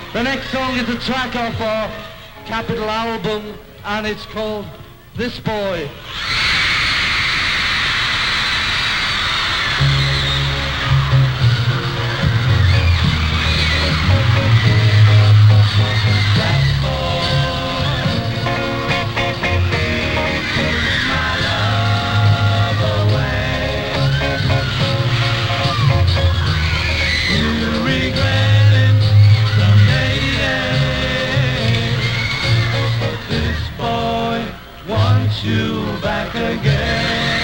The next song is a track off our Capital album, and it's called This Boy. You back again.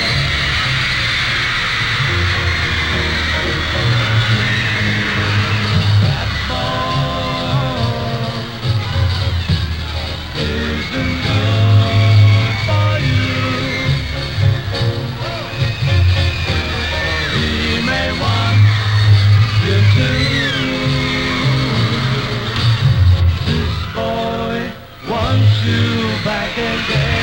That boy isn't good for you. He may want you to. This boy wants you back again.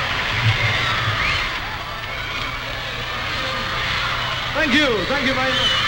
Thank you very much.